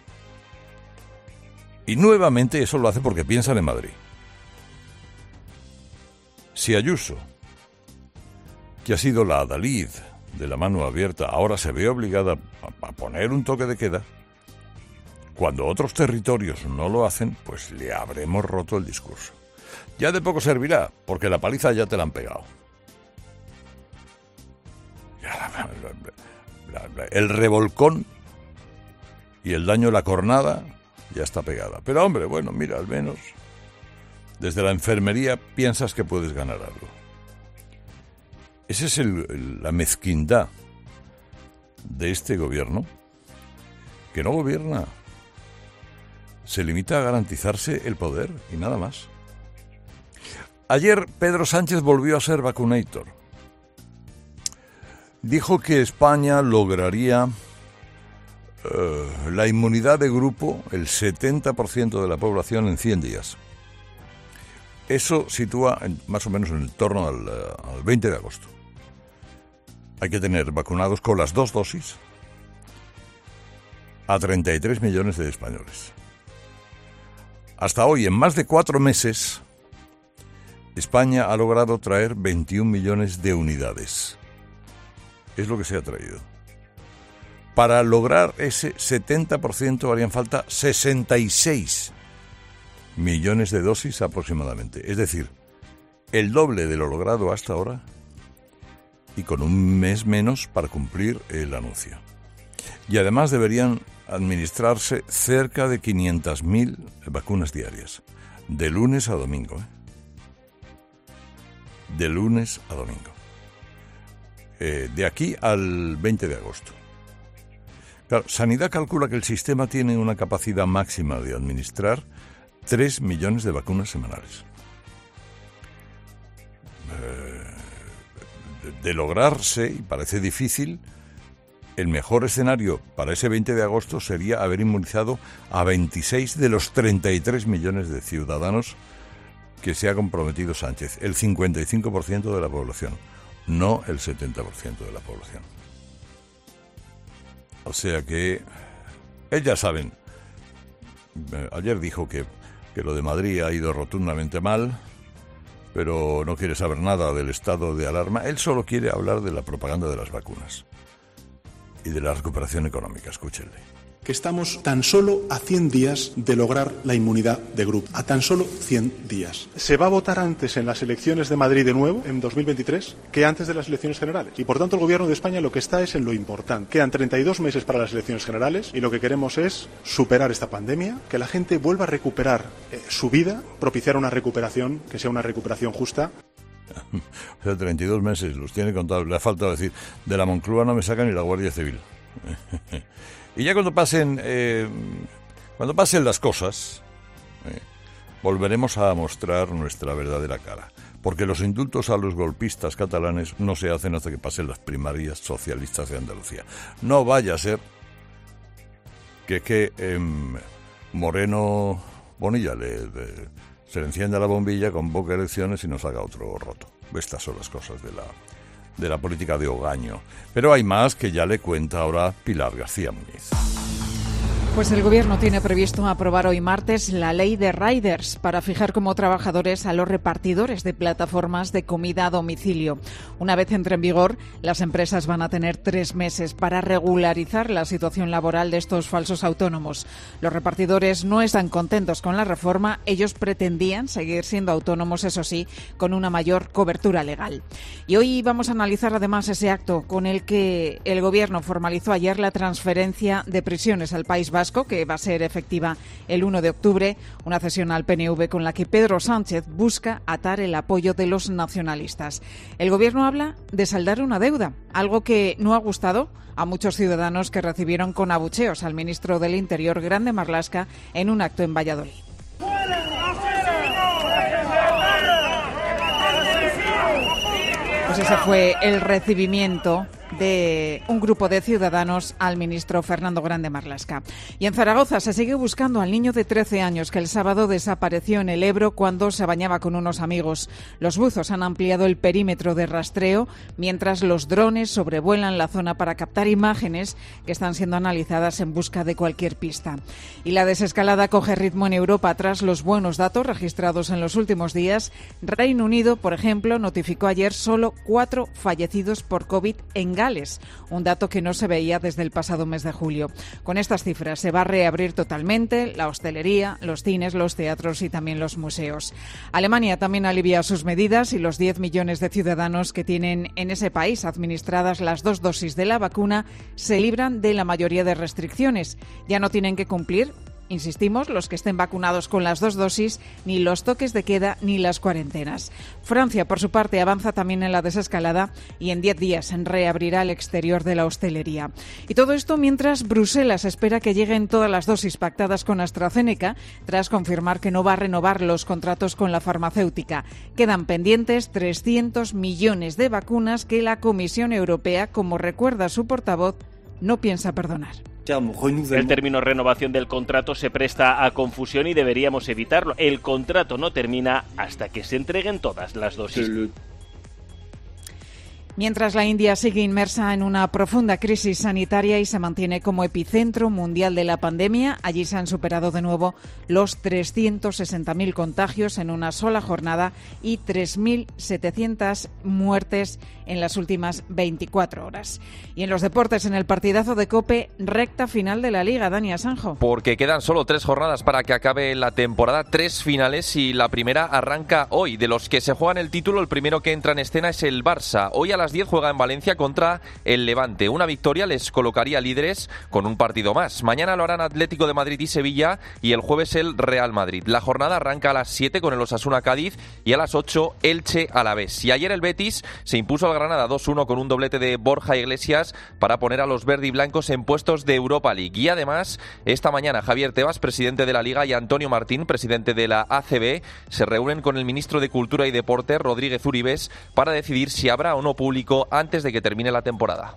S1: Y nuevamente eso lo hace porque piensan en Madrid. Si Ayuso, que ha sido la adalid de la mano abierta, ahora se ve obligada a poner un toque de queda, cuando otros territorios no lo hacen, pues le habremos roto el discurso. Ya de poco servirá, porque la paliza ya te la han pegado. El revolcón y el daño de la cornada ya está pegada. Pero hombre, bueno, mira, al menos desde la enfermería piensas que puedes ganar algo. Esa es la mezquindad de este gobierno, que no gobierna. Se limita a garantizarse el poder y nada más. Ayer Pedro Sánchez volvió a ser vacunator. Dijo que España lograría la inmunidad de grupo, el 70% de la población en 100 días. Eso sitúa más o menos en torno al 20 de agosto. Hay que tener vacunados con las 2 dosis a 33 millones de españoles. Hasta hoy, en más de 4 meses, España ha logrado traer 21 millones de unidades. Es lo que se ha traído. Para lograr ese 70% harían falta 66 millones de dosis aproximadamente. Es decir, el doble de lo logrado hasta ahora y con un mes menos para cumplir el anuncio. Y además deberían administrarse cerca de 500.000 vacunas diarias, de lunes a domingo. De lunes a domingo. De aquí al 20 de agosto. Claro, Sanidad calcula que el sistema tiene una capacidad máxima de administrar 3 millones de vacunas semanales. De lograrse, y parece difícil, el mejor escenario para ese 20 de agosto sería haber inmunizado a 26 de los 33 millones de ciudadanos que se ha comprometido Sánchez, el 55% de la población, no el 70% de la población. O sea que ellas saben. Ayer dijo que lo de Madrid ha ido rotundamente mal, pero no quiere saber nada del estado de alarma. Él solo quiere hablar de la propaganda de las vacunas y de la recuperación económica. Escúchenle.
S20: que estamos tan solo a 100 días de lograr la inmunidad de grupo. A tan solo 100 días. Se va a votar antes en las elecciones de Madrid de nuevo, en 2023, que antes de las elecciones generales. Y por tanto el Gobierno de España lo que está es en lo importante. Quedan 32 meses para las elecciones generales y lo que queremos es superar esta pandemia, que la gente vuelva a recuperar su vida, propiciar una recuperación que sea una recuperación justa.
S1: O sea, 32 meses, los tiene contados. Le ha faltado decir, de la Moncloa no me saca ni la Guardia Civil. Y ya cuando pasen las cosas, volveremos a mostrar nuestra verdadera cara. Porque los indultos a los golpistas catalanes no se hacen hasta que pasen las primarias socialistas de Andalucía. No vaya a ser que Moreno Bonilla se le encienda la bombilla, convoque elecciones y nos haga otro roto. Estas son las cosas de la política de hogaño. Pero hay más que ya le cuenta ahora Pilar García Muñiz.
S3: Pues el Gobierno tiene previsto aprobar hoy martes la ley de riders para fijar como trabajadores a los repartidores de plataformas de comida a domicilio. Una vez entre en vigor, las empresas van a tener 3 meses para regularizar la situación laboral de estos falsos autónomos. Los repartidores no están contentos con la reforma. Ellos pretendían seguir siendo autónomos, eso sí, con una mayor cobertura legal. Y hoy vamos a analizar además ese acto con el que el Gobierno formalizó ayer la transferencia de prisiones al País Vasco, que va a ser efectiva el 1 de octubre, una cesión al PNV con la que Pedro Sánchez busca atar el apoyo de los nacionalistas. El Gobierno habla de saldar una deuda, algo que no ha gustado a muchos ciudadanos que recibieron con abucheos al ministro del Interior, Grande Marlaska, en un acto en Valladolid. Pues ese fue el recibimiento de un grupo de ciudadanos al ministro Fernando Grande Marlaska. Y en Zaragoza se sigue buscando al niño de 13 años que el sábado desapareció en el Ebro cuando se bañaba con unos amigos. Los buzos han ampliado el perímetro de rastreo mientras los drones sobrevuelan la zona para captar imágenes que están siendo analizadas en busca de cualquier pista. Y la desescalada coge ritmo en Europa tras los buenos datos registrados en los últimos días. Reino Unido, por ejemplo, notificó ayer solo 4 fallecidos por COVID en Gales, un dato que no se veía desde el pasado mes de julio. Con estas cifras se va a reabrir totalmente la hostelería, los cines, los teatros y también los museos. Alemania también alivia sus medidas y los 10 millones de ciudadanos que tienen en ese país administradas las 2 dosis de la vacuna se libran de la mayoría de restricciones. Ya no tienen que cumplir, insistimos, los que estén vacunados con las 2 dosis, ni los toques de queda ni las cuarentenas. Francia, por su parte, avanza también en la desescalada y en 10 días reabrirá el exterior de la hostelería. Y todo esto mientras Bruselas espera que lleguen todas las dosis pactadas con AstraZeneca, tras confirmar que no va a renovar los contratos con la farmacéutica. Quedan pendientes 300 millones de vacunas que la Comisión Europea, como recuerda su portavoz, no piensa perdonar.
S21: El término renovación del contrato se presta a confusión y deberíamos evitarlo. El contrato no termina hasta que se entreguen todas las dosis.
S3: Mientras la India sigue inmersa en una profunda crisis sanitaria y se mantiene como epicentro mundial de la pandemia, allí se han superado de nuevo los 360.000 contagios en una sola jornada y 3.700 muertes en las últimas 24 horas. Y en los deportes, en el partidazo de COPE, recta final de la Liga, Dani Asanjo.
S6: Porque quedan solo 3 jornadas para que acabe la temporada, 3 finales y la primera arranca hoy. De los que se juegan el título, el primero que entra en escena es el Barça. Hoy a las 10 juega en Valencia contra el Levante. Una victoria les colocaría líderes con un partido más. Mañana lo harán Atlético de Madrid y Sevilla y el jueves el Real Madrid. La jornada arranca a las 7 con el Osasuna Cádiz y a las 8 Elche Alavés. Y ayer el Betis se impuso al Granada 2-1 con un doblete de Borja Iglesias para poner a los verdiblancos en puestos de Europa League. Y además, esta mañana Javier Tebas, presidente de la Liga, y Antonio Martín, presidente de la ACB, se reúnen con el ministro de Cultura y Deporte, Rodríguez Uribes, para decidir si habrá o no público antes de que termine la temporada.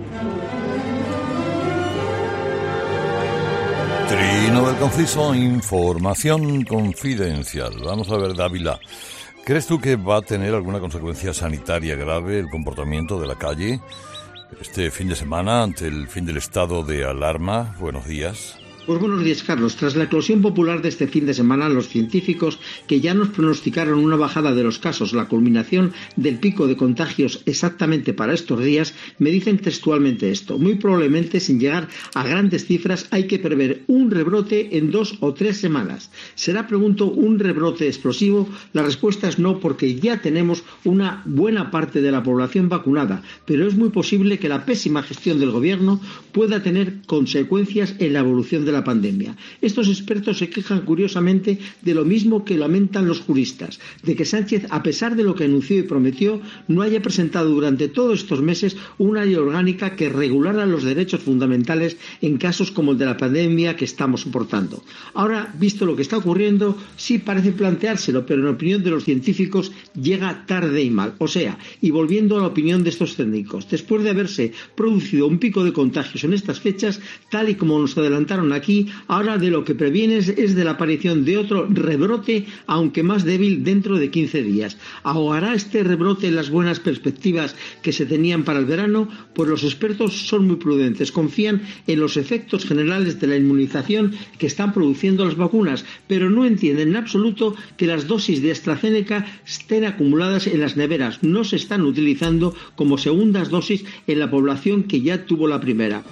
S1: Trino del Conciso, información confidencial. Vamos a ver, Dávila. ¿Crees tú que va a tener alguna consecuencia sanitaria grave el comportamiento de la calle este fin de semana ante el fin del estado de alarma? Buenos días.
S2: Pues buenos días, Carlos. Tras la eclosión popular de este fin de semana, los científicos que ya nos pronosticaron una bajada de los casos, la culminación del pico de contagios exactamente para estos días, me dicen textualmente esto. Muy probablemente, sin llegar a grandes cifras, hay que prever un rebrote en 2 o 3 semanas. ¿Será, pregunto, un rebrote explosivo? La respuesta es no, porque ya tenemos una buena parte de la población vacunada, pero es muy posible que la pésima gestión del gobierno pueda tener consecuencias en la evolución de la pandemia. Estos expertos se quejan curiosamente de lo mismo que lamentan los juristas, de que Sánchez, a pesar de lo que anunció y prometió, no haya presentado durante todos estos meses una ley orgánica que regulara los derechos fundamentales en casos como el de la pandemia que estamos soportando. Ahora, visto lo que está ocurriendo, sí parece planteárselo, pero en opinión de los científicos llega tarde y mal. O sea, y volviendo a la opinión de estos técnicos, después de haberse producido un pico de contagios en estas fechas, tal y como nos adelantaron aquí, ahora de lo que previenes es de la aparición de otro rebrote, aunque más débil, dentro de 15 días. ¿Ahogará este rebrote las buenas perspectivas que se tenían para el verano? Pues los expertos son muy prudentes, confían en los efectos generales de la inmunización que están produciendo las vacunas, pero no entienden en absoluto que las dosis de AstraZeneca estén acumuladas en las neveras, no se están utilizando como segundas dosis en la población que ya tuvo la primera.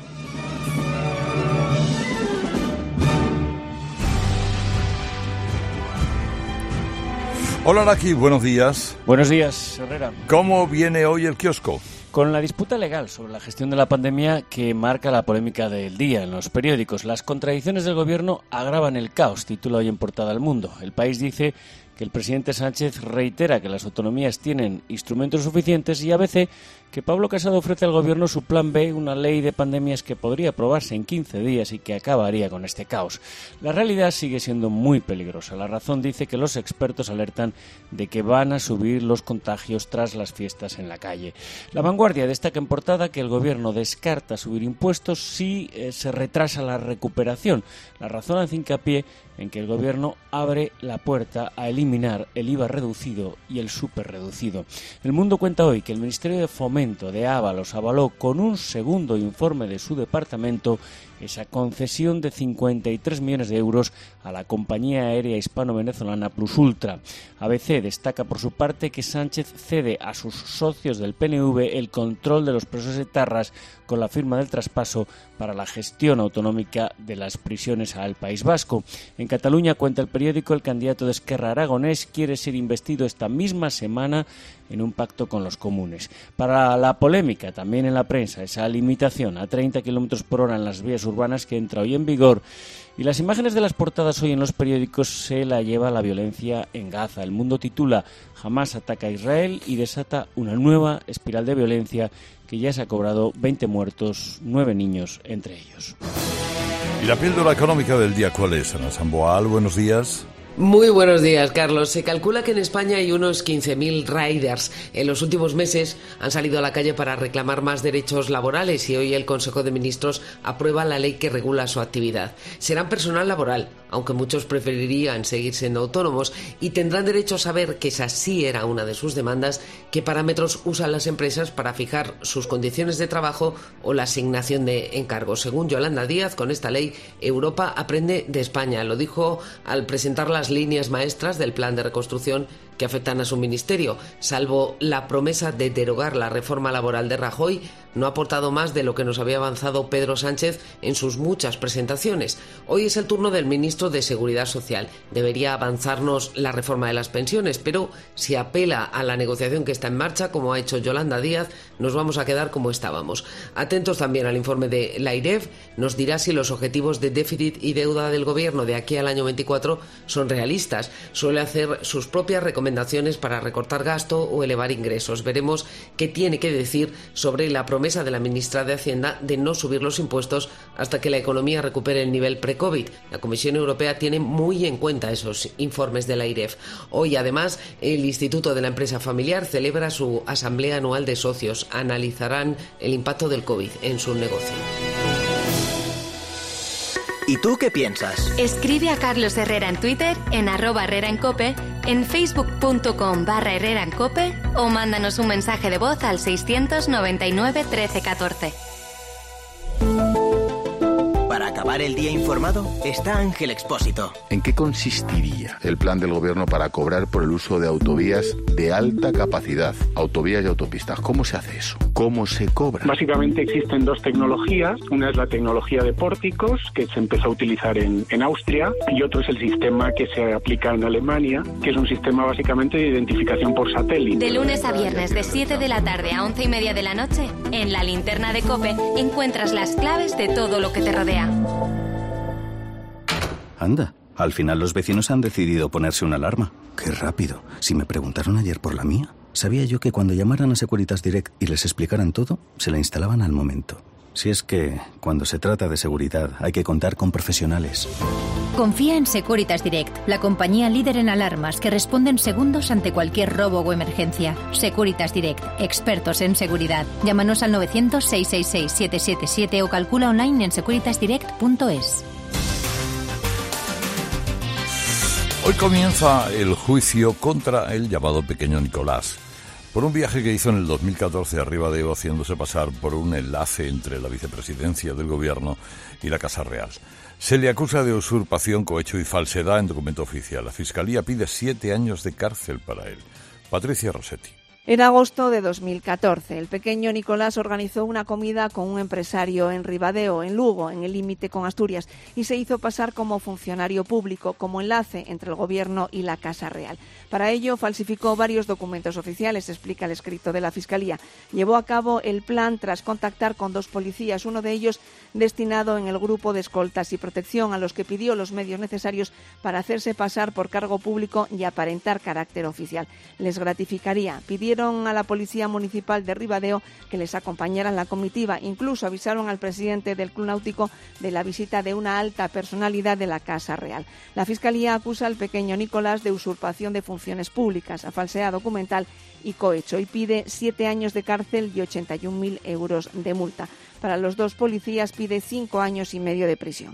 S1: Hola Araki, buenos días.
S22: Buenos días, Herrera.
S1: ¿Cómo viene hoy el kiosco?
S22: Con la disputa legal sobre la gestión de la pandemia que marca la polémica del día en los periódicos. Las contradicciones del gobierno agravan el caos, titula hoy en portada El Mundo. El País dice que el presidente Sánchez reitera que las autonomías tienen instrumentos suficientes y ABC que Pablo Casado ofrece al gobierno su plan B, una ley de pandemias que podría aprobarse en 15 días y que acabaría con este caos. La realidad sigue siendo muy peligrosa. La Razón dice que los expertos alertan de que van a subir los contagios tras las fiestas en la calle. La Vanguardia destaca en portada que el gobierno descarta subir impuestos si se retrasa la recuperación. La Razón hace hincapié en que el gobierno abre la puerta a eliminar el IVA reducido y el superreducido. El Mundo cuenta hoy que el Ministerio de Fomento de Ábalos avaló con un segundo informe de su departamento esa concesión de 53 millones de euros a la compañía aérea hispano-venezolana Plus Ultra. ABC destaca por su parte que Sánchez cede a sus socios del PNV el control de los presos etarras con la firma del traspaso para la gestión autonómica de las prisiones al País Vasco. En Cataluña, cuenta el periódico, el candidato de Esquerra Aragonés quiere ser investido esta misma semana en un pacto con los comunes. Para la polémica, también en la prensa, esa limitación a 30 km por hora en las vías urbanas que entra hoy en vigor. Y las imágenes de las portadas hoy en los periódicos se la lleva la violencia en Gaza. El Mundo titula Hamás ataca a Israel y desata una nueva espiral de violencia que ya se ha cobrado 20 muertos, 9 niños entre ellos.
S1: ¿Y la píldora económica del día cuál es, Ana Samboal? Buenos días.
S23: Muy buenos días, Carlos. Se calcula que en España hay unos 15.000 riders. En los últimos meses han salido a la calle para reclamar más derechos laborales y hoy el Consejo de Ministros aprueba la ley que regula su actividad. Serán personal laboral, aunque muchos preferirían seguir siendo autónomos, y tendrán derecho a saber, que esa sí era una de sus demandas, qué parámetros usan las empresas para fijar sus condiciones de trabajo o la asignación de encargos. Según Yolanda Díaz, con esta ley Europa aprende de España. Lo dijo al presentar las líneas maestras del plan de reconstrucción que afectan a su ministerio. Salvo la promesa de derogar la reforma laboral de Rajoy, no ha aportado más de lo que nos había avanzado Pedro Sánchez en sus muchas presentaciones. Hoy es el turno del ministro de Seguridad Social. Debería avanzarnos la reforma de las pensiones, pero si apela a la negociación que está en marcha, como ha hecho Yolanda Díaz, nos vamos a quedar como estábamos. Atentos también al informe de la IREF, nos dirá si los objetivos de déficit y deuda del gobierno de aquí al año 24 son realistas. Suele hacer sus propias recomendaciones para recortar gasto o elevar ingresos. Veremos qué tiene que decir sobre la promesa de la ministra de Hacienda de no subir los impuestos hasta que la economía recupere el nivel pre-COVID. La Comisión Europea tiene muy en cuenta esos informes de la IREF. Hoy, además, el Instituto de la Empresa Familiar celebra su asamblea anual de socios. Analizarán el impacto del COVID en su negocio.
S7: ¿Y tú qué piensas?
S16: Escribe a Carlos Herrera en Twitter, en @HerreraEnCope, en facebook.com/HerreraEnCope o mándanos un mensaje de voz al 699 13 14.
S7: Para acabar el día informado está Ángel Expósito.
S4: ¿En qué consistiría el plan del gobierno para cobrar por el uso de autovías de alta capacidad, autovías y autopistas? ¿Cómo se hace eso? ¿Cómo se cobra?
S5: Básicamente existen dos tecnologías. Una es la tecnología de pórticos, que se empezó a utilizar en Austria, y otro es el sistema que se aplica en Alemania, que es un sistema básicamente de identificación por satélite.
S16: De lunes a viernes, de 7 de la tarde a 11:30 de la noche, en la linterna de COPE encuentras las claves de todo lo que te rodea.
S9: Anda, al final los vecinos han decidido ponerse una alarma. ¡Qué rápido! Si me preguntaron ayer por la mía, sabía yo que cuando llamaran a Securitas Direct y les explicaran todo, se la instalaban al momento. Si es que, cuando se trata de seguridad, hay que contar con profesionales.
S24: Confía en Securitas Direct, la compañía líder en alarmas que responde en segundos ante cualquier robo o emergencia. Securitas Direct, expertos en seguridad. Llámanos al 900-666-777 o calcula online en securitasdirect.es.
S1: Hoy comienza el juicio contra el llamado Pequeño Nicolás, por un viaje que hizo en el 2014 a Ribadeo, haciéndose pasar por un enlace entre la vicepresidencia del gobierno y la Casa Real. Se le acusa de usurpación, cohecho y falsedad en documento oficial. La Fiscalía pide 7 años de cárcel para él. Patricia Rossetti.
S25: En agosto de 2014, el pequeño Nicolás organizó una comida con un empresario en Ribadeo, en Lugo, en el límite con Asturias, y se hizo pasar como funcionario público, como enlace entre el Gobierno y la Casa Real. Para ello, falsificó varios documentos oficiales, explica el escrito de la Fiscalía. Llevó a cabo el plan tras contactar con 2 policías, uno de ellos destinado en el grupo de escoltas y protección, a los que pidió los medios necesarios para hacerse pasar por cargo público y aparentar carácter oficial. Les gratificaría. Pidieron a la Policía Municipal de Ribadeo que les acompañara en la comitiva. Incluso avisaron al presidente del Club Náutico de la visita de una alta personalidad de la Casa Real. La Fiscalía acusa al pequeño Nicolás de usurpación de funciones públicas, a falsedad documental y cohecho, y pide 7 años de cárcel y 81.000 euros de multa. Para los 2 policías pide 5 años y medio de prisión.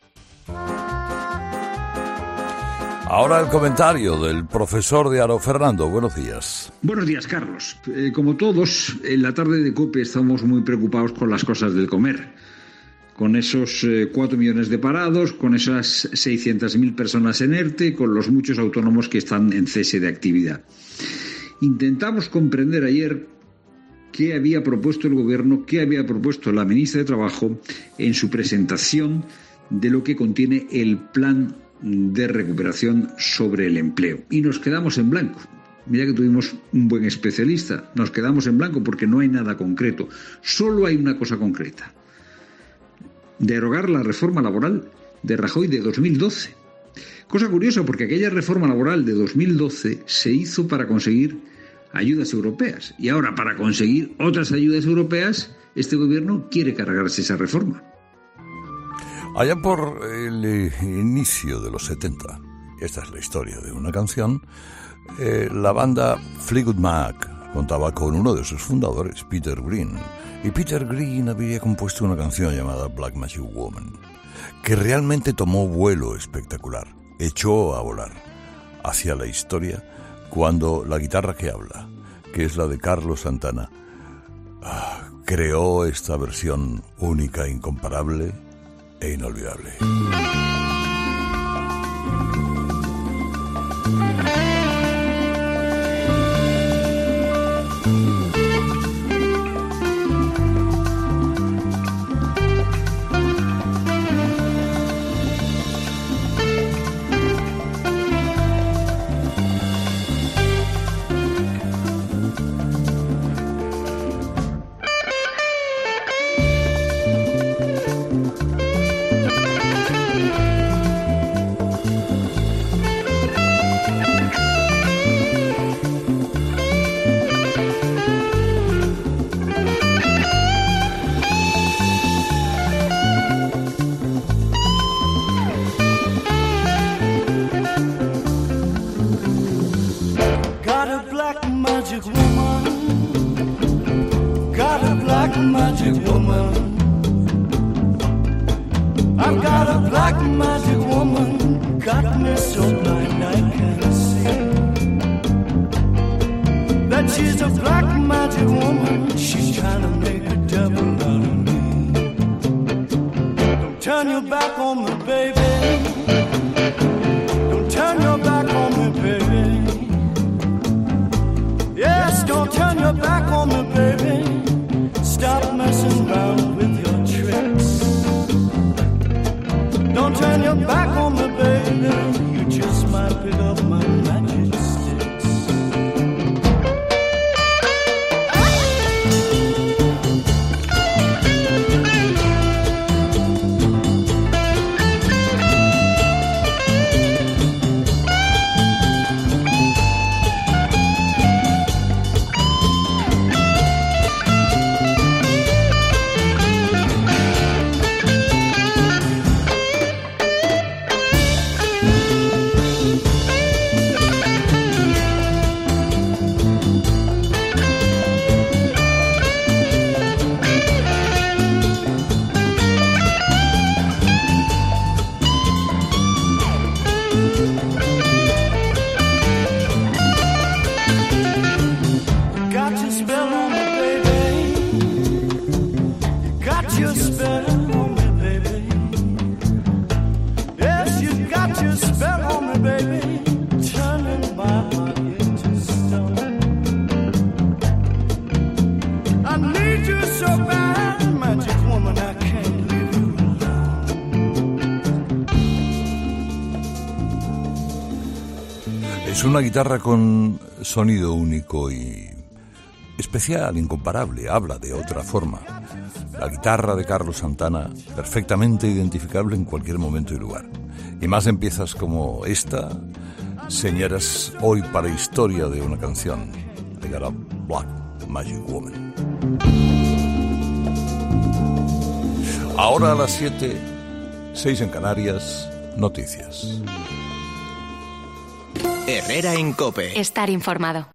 S1: Ahora el comentario del profesor de Aro. Fernando, buenos días.
S26: Buenos días, Carlos. Como todos, en la tarde de COPE estamos muy preocupados con las cosas del comer. Con esos 4 millones de parados, con esas 600.000 personas en ERTE, con los muchos autónomos que están en cese de actividad. Intentamos comprender ayer qué había propuesto el Gobierno, qué había propuesto la ministra de Trabajo en su presentación de lo que contiene el plan de recuperación sobre el empleo. Y nos quedamos en blanco. Mira que tuvimos un buen especialista. Nos quedamos en blanco porque no hay nada concreto. Solo hay una cosa concreta. Derogar la reforma laboral de Rajoy de 2012. Cosa curiosa, porque aquella reforma laboral de 2012 se hizo para conseguir ayudas europeas. Y ahora, para conseguir otras ayudas europeas, este gobierno quiere cargarse esa reforma.
S1: Allá por el inicio de los 70, esta es la historia de una canción, la banda Fleetwood Mac contaba con uno de sus fundadores, Peter Green. Y Peter Green había compuesto una canción llamada Black Magic Woman, que realmente tomó vuelo espectacular, echó a volar hacia la historia cuando la guitarra que habla, que es la de Carlos Santana, creó esta versión única, incomparable e inolvidable.
S8: turn your back on me, baby. Don't turn your back on me, baby. Yes, don't turn your back on me, baby. Stop messing around with your tricks. Don't turn your back on me, baby. You just might pick up my magic sticks.
S1: Es una guitarra con sonido único y especial, incomparable. Habla de otra forma. La guitarra de Carlos Santana, perfectamente identificable en cualquier momento y lugar. Y más en piezas como esta, señoras, hoy para historia de una canción. I Got a Black Magic Woman. Ahora a las 7:06 en Canarias, noticias.
S7: Herrera en COPE.
S16: Estar informado.